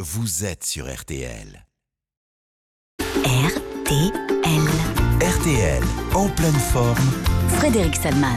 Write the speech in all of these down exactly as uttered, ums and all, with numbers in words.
vous êtes sur R T L. R T L. R T L, en pleine forme. Frédéric Salman.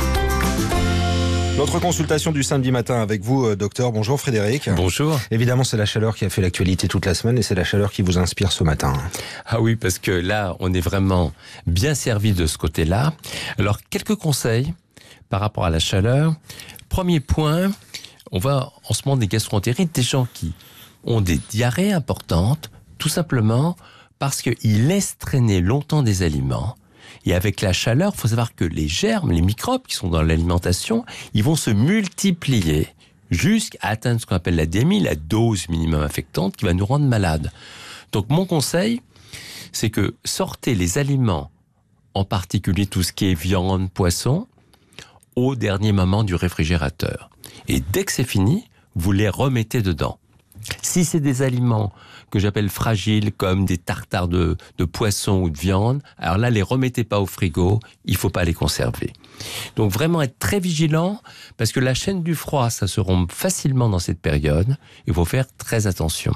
Notre consultation du samedi matin avec vous, docteur. Bonjour Frédéric. Bonjour. Évidemment, c'est la chaleur qui a fait l'actualité toute la semaine et c'est la chaleur qui vous inspire ce matin. Ah oui, parce que là, on est vraiment bien servi de ce côté-là. Alors, quelques conseils par rapport à la chaleur. Premier point, on voit en ce moment des gastroentérites, des gens qui ont des diarrhées importantes, tout simplement parce qu'ils laissent traîner longtemps des aliments. Et avec la chaleur, il faut savoir que les germes, les microbes qui sont dans l'alimentation, ils vont se multiplier jusqu'à atteindre ce qu'on appelle la D M I, la dose minimum affectante, qui va nous rendre malades. Donc mon conseil, c'est que sortez les aliments, en particulier tout ce qui est viande, poisson, au dernier moment du réfrigérateur. Et dès que c'est fini, vous les remettez dedans. Si c'est des aliments que j'appelle fragiles, comme des tartares de, de poisson ou de viande, alors là, les remettez pas au frigo, il faut pas les conserver. Donc vraiment être très vigilant, parce que la chaîne du froid, ça se rompt facilement dans cette période, il faut faire très attention.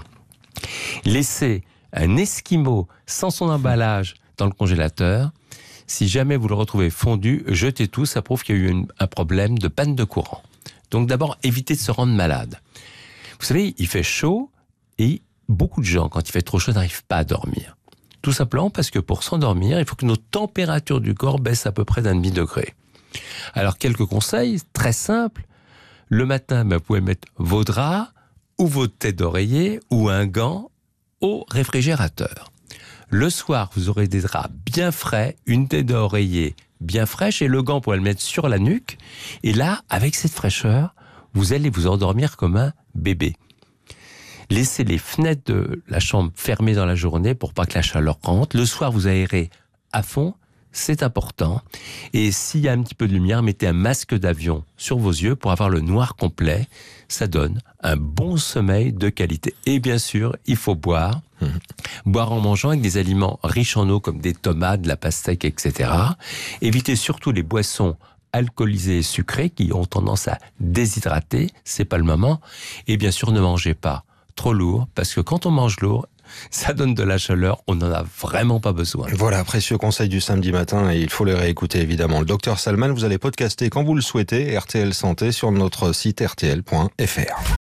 Laissez un esquimau sans son emballage dans le congélateur. Si jamais vous le retrouvez fondu, jetez tout, ça prouve qu'il y a eu une, un problème de panne de courant. Donc d'abord, évitez de se rendre malade. Vous savez, il fait chaud et beaucoup de gens, quand il fait trop chaud, n'arrivent pas à dormir. Tout simplement parce que pour s'endormir, il faut que nos températures du corps baissent à peu près d'un demi-degré. Alors, quelques conseils très simples. Le matin, ben, vous pouvez mettre vos draps ou votre tête d'oreiller ou un gant au réfrigérateur. Le soir, vous aurez des draps bien frais, une tête d'oreiller bien fraîche et le gant, vous pouvez le mettre sur la nuque. Et là, avec cette fraîcheur, vous allez vous endormir comme un bébé. Laissez les fenêtres de la chambre fermées dans la journée pour pas que la chaleur rentre. Le soir, vous aérez à fond, c'est important. Et s'il y a un petit peu de lumière, mettez un masque d'avion sur vos yeux pour avoir le noir complet. Ça donne un bon sommeil de qualité. Et bien sûr, il faut boire. Mmh. Boire en mangeant avec des aliments riches en eau comme des tomates, de la pastèque, et cetera. Évitez surtout les boissons alcoolisées et sucrées qui ont tendance à déshydrater. C'est pas le moment. Et bien sûr, ne mangez pas trop lourd, parce que quand on mange lourd, ça donne de la chaleur, on n'en a vraiment pas besoin. Voilà, précieux conseil du samedi matin et il faut les réécouter évidemment. Le docteur Salman, vous allez podcaster quand vous le souhaitez, R T L Santé sur notre site R T L point F R.